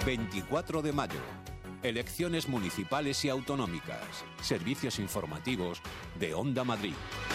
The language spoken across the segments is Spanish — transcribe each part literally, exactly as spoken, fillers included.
veinticuatro de mayo. Elecciones municipales y autonómicas. Servicios informativos de Onda Madrid.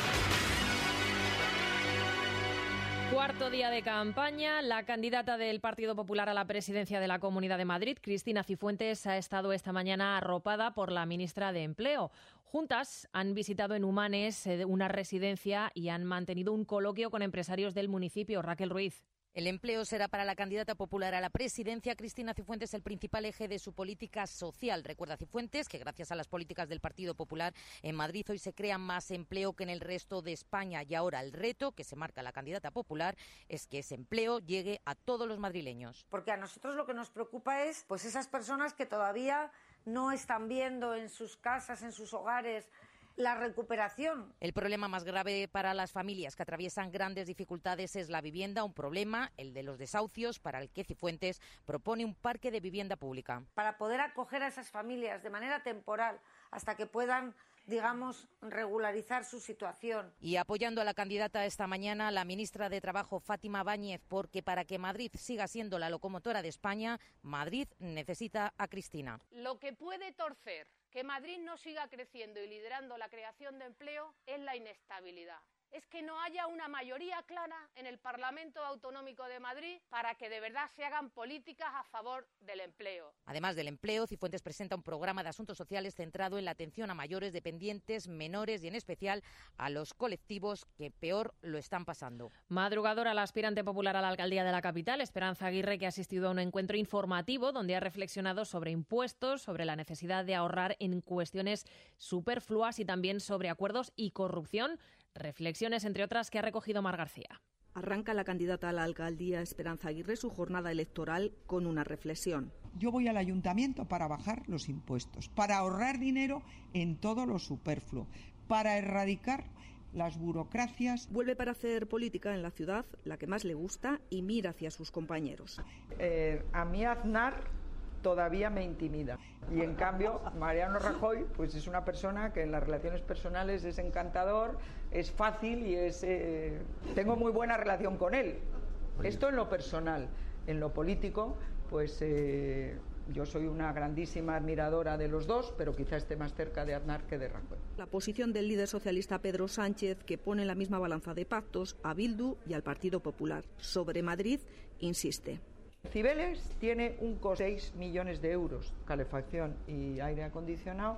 Cuarto día de campaña. La candidata del Partido Popular a la presidencia de la Comunidad de Madrid, Cristina Cifuentes, ha estado esta mañana arropada por la ministra de Empleo. Juntas han visitado en Humanes una residencia y han mantenido un coloquio con empresarios del municipio. Raquel Ruiz. El empleo será para la candidata popular a la presidencia, Cristina Cifuentes, el principal eje de su política social. Recuerda Cifuentes que gracias a las políticas del Partido Popular en Madrid hoy se crea más empleo que en el resto de España. Y ahora el reto que se marca la candidata popular es que ese empleo llegue a todos los madrileños. Porque a nosotros lo que nos preocupa es pues esas personas que todavía no están viendo en sus casas, en sus hogares, la recuperación. El problema más grave para las familias que atraviesan grandes dificultades es la vivienda, un problema, el de los desahucios, para el que Cifuentes propone un parque de vivienda pública. Para poder acoger a esas familias de manera temporal hasta que puedan, digamos, regularizar su situación. Y apoyando a la candidata esta mañana, la ministra de Trabajo, Fátima Báñez, porque para que Madrid siga siendo la locomotora de España, Madrid necesita a Cristina. Lo que puede torcer que Madrid no siga creciendo y liderando la creación de empleo es la inestabilidad. Es que no haya una mayoría clara en el Parlamento Autonómico de Madrid para que de verdad se hagan políticas a favor del empleo. Además del empleo, Cifuentes presenta un programa de asuntos sociales centrado en la atención a mayores dependientes, menores y en especial a los colectivos que peor lo están pasando. Madrugadora la aspirante popular a la alcaldía de la capital, Esperanza Aguirre, que ha asistido a un encuentro informativo donde ha reflexionado sobre impuestos, sobre la necesidad de ahorrar en cuestiones superfluas y también sobre acuerdos y corrupción. Reflexiones, entre otras, que ha recogido Mar García. Arranca la candidata a la alcaldía Esperanza Aguirre su jornada electoral con una reflexión. Yo voy al ayuntamiento para bajar los impuestos, para ahorrar dinero en todo lo superfluo, para erradicar las burocracias. Vuelve para hacer política en la ciudad, la que más le gusta, y mira hacia sus compañeros. Eh, a mí Aznar todavía me intimida. Y en cambio, Mariano Rajoy pues es una persona que en las relaciones personales es encantador, es fácil y es eh, tengo muy buena relación con él. Esto en lo personal. En lo político, pues eh, yo soy una grandísima admiradora de los dos, pero quizá esté más cerca de Aznar que de Rajoy. La posición del líder socialista Pedro Sánchez, que pone en la misma balanza de pactos a Bildu y al Partido Popular. Sobre Madrid, insiste. Cibeles tiene un coste de seis millones de euros, calefacción y aire acondicionado,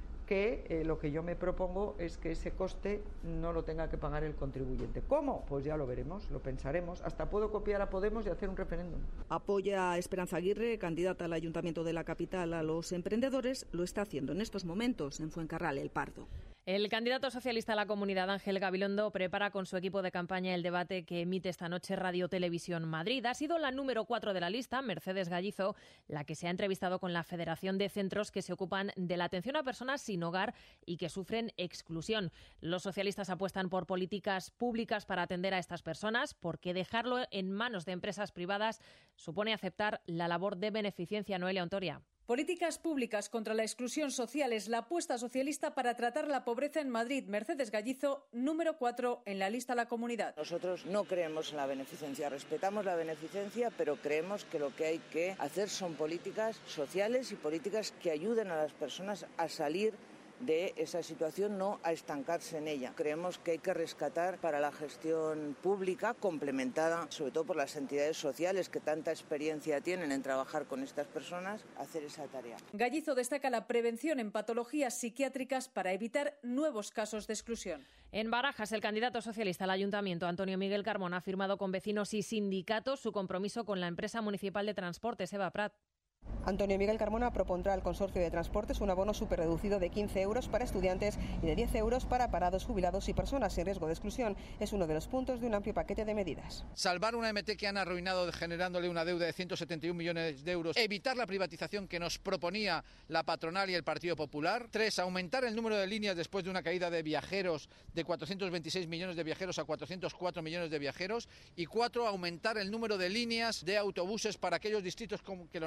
que eh, lo que yo me propongo es que ese coste no lo tenga que pagar el contribuyente. ¿Cómo? Pues ya lo veremos, lo pensaremos. Hasta puedo copiar a Podemos y hacer un referéndum. Apoya a Esperanza Aguirre, candidata al Ayuntamiento de la capital, a los emprendedores. Lo está haciendo en estos momentos en Fuencarral, El Pardo. El candidato socialista a la comunidad, Ángel Gabilondo, prepara con su equipo de campaña el debate que emite esta noche Radio Televisión Madrid. Ha sido la número cuatro de la lista, Mercedes Gallizo, la que se ha entrevistado con la Federación de Centros que se ocupan de la atención a personas sin hogar y que sufren exclusión. Los socialistas apuestan por políticas públicas para atender a estas personas, porque dejarlo en manos de empresas privadas supone aceptar la labor de beneficencia. Noelia Ontoria. Políticas públicas contra la exclusión social es la apuesta socialista para tratar la pobreza en Madrid. Mercedes Gallizo, número cuatro en la lista de la comunidad. Nosotros no creemos en la beneficencia, respetamos la beneficencia, pero creemos que lo que hay que hacer son políticas sociales y políticas que ayuden a las personas a salir de esa situación, no a estancarse en ella. Creemos que hay que rescatar para la gestión pública, complementada sobre todo por las entidades sociales que tanta experiencia tienen en trabajar con estas personas, hacer esa tarea. Gallizo destaca la prevención en patologías psiquiátricas para evitar nuevos casos de exclusión. En Barajas, el candidato socialista al ayuntamiento, Antonio Miguel Carmona, ha firmado con vecinos y sindicatos su compromiso con la empresa municipal de transportes, Eva Prat. Antonio Miguel Carmona propondrá al Consorcio de Transportes un abono superreducido de quince euros para estudiantes y de diez euros para parados, jubilados y personas en riesgo de exclusión. Es uno de los puntos de un amplio paquete de medidas. Salvar una M T que han arruinado generándole una deuda de ciento setenta y un millones de euros. Evitar la privatización que nos proponía la patronal y el Partido Popular. Tres, aumentar el número de líneas después de una caída de viajeros de cuatrocientos veintiséis millones de viajeros a cuatrocientos cuatro millones de viajeros. Y cuatro, aumentar el número de líneas de autobuses para aquellos distritos que lo necesitan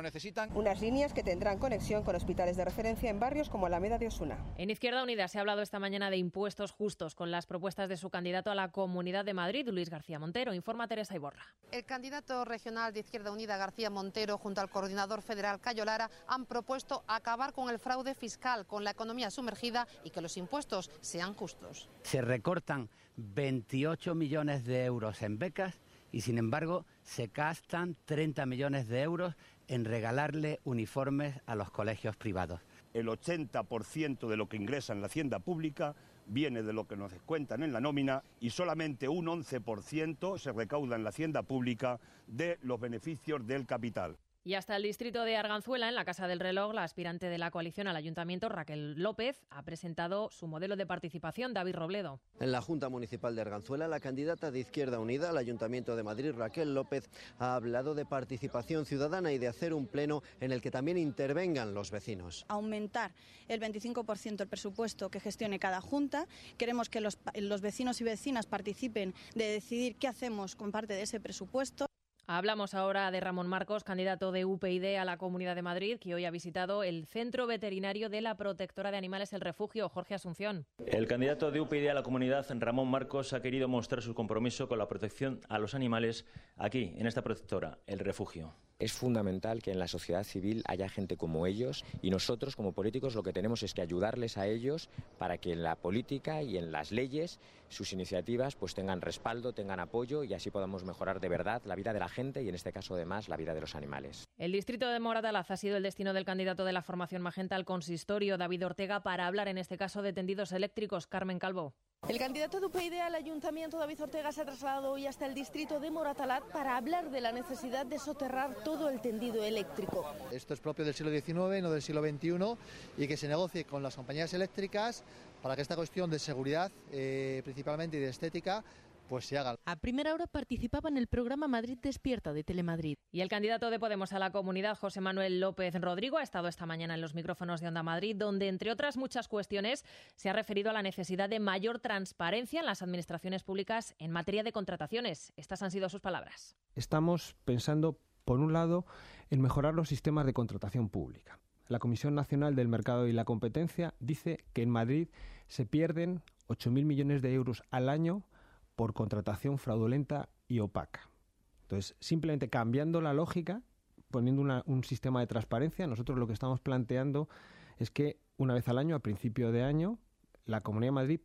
demandan unas líneas que tendrán conexión con hospitales de referencia en barrios como Alameda de Osuna. En Izquierda Unida se ha hablado esta mañana de impuestos justos con las propuestas de su candidato a la Comunidad de Madrid, Luis García Montero. Informa Teresa Iborra. El candidato regional de Izquierda Unida, García Montero, junto al coordinador federal Cayo Lara, han propuesto acabar con el fraude fiscal, con la economía sumergida y que los impuestos sean justos. Se recortan veintiocho millones de euros en becas y, sin embargo, se gastan treinta millones de euros en regalarle uniformes a los colegios privados. El ochenta por ciento de lo que ingresa en la hacienda pública viene de lo que nos descuentan en la nómina y solamente un once por ciento se recauda en la hacienda pública de los beneficios del capital. Y hasta el distrito de Arganzuela, en la Casa del Reloj, la aspirante de la coalición al ayuntamiento, Raquel López, ha presentado su modelo de participación. David Robledo. En la Junta Municipal de Arganzuela, la candidata de Izquierda Unida al Ayuntamiento de Madrid, Raquel López, ha hablado de participación ciudadana y de hacer un pleno en el que también intervengan los vecinos. Aumentar el veinticinco por ciento el presupuesto que gestione cada junta. Queremos que los, los vecinos y vecinas participen de decidir qué hacemos con parte de ese presupuesto. Hablamos ahora de Ramón Marcos, candidato de U P YD a la Comunidad de Madrid, que hoy ha visitado el Centro Veterinario de la Protectora de Animales El Refugio. Jorge Asunción. El candidato de U P YD a la Comunidad, Ramón Marcos, ha querido mostrar su compromiso con la protección a los animales aquí, en esta protectora, El Refugio. Es fundamental que en la sociedad civil haya gente como ellos y nosotros como políticos lo que tenemos es que ayudarles a ellos para que en la política y en las leyes sus iniciativas pues tengan respaldo, tengan apoyo y así podamos mejorar de verdad la vida de la gente y en este caso además la vida de los animales. El distrito de Moratalaz ha sido el destino del candidato de la formación Magenta al consistorio, David Ortega, para hablar en este caso de tendidos eléctricos. Carmen Calvo. El candidato de U P YD al ayuntamiento, David Ortega, se ha trasladado hoy hasta el distrito de Moratalaz para hablar de la necesidad de soterrar todo el tendido eléctrico. Esto es propio del siglo diecinueve, no del siglo veintiuno, y que se negocie con las compañías eléctricas para que esta cuestión de seguridad, eh, principalmente, y de estética, pues se haga. A primera hora participaba en el programa Madrid Despierta de Telemadrid. Y el candidato de Podemos a la Comunidad, José Manuel López Rodrigo, ha estado esta mañana en los micrófonos de Onda Madrid, donde, entre otras muchas cuestiones, se ha referido a la necesidad de mayor transparencia en las administraciones públicas en materia de contrataciones. Estas han sido sus palabras. Estamos pensando, por un lado, en mejorar los sistemas de contratación pública. La Comisión Nacional del Mercado y la Competencia dice que en Madrid se pierden ocho mil millones de euros al año por contratación fraudulenta y opaca. Entonces, simplemente cambiando la lógica, poniendo una, un sistema de transparencia, nosotros lo que estamos planteando es que una vez al año, a principio de año, la Comunidad de Madrid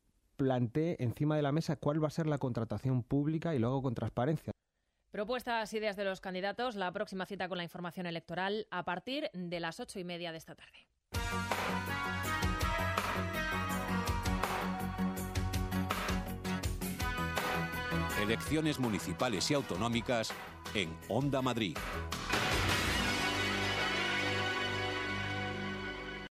plantee encima de la mesa cuál va a ser la contratación pública y lo hago con transparencia. Propuestas, ideas de los candidatos, la próxima cita con la información electoral a partir de las ocho y media de esta tarde. Elecciones municipales y autonómicas en Onda Madrid.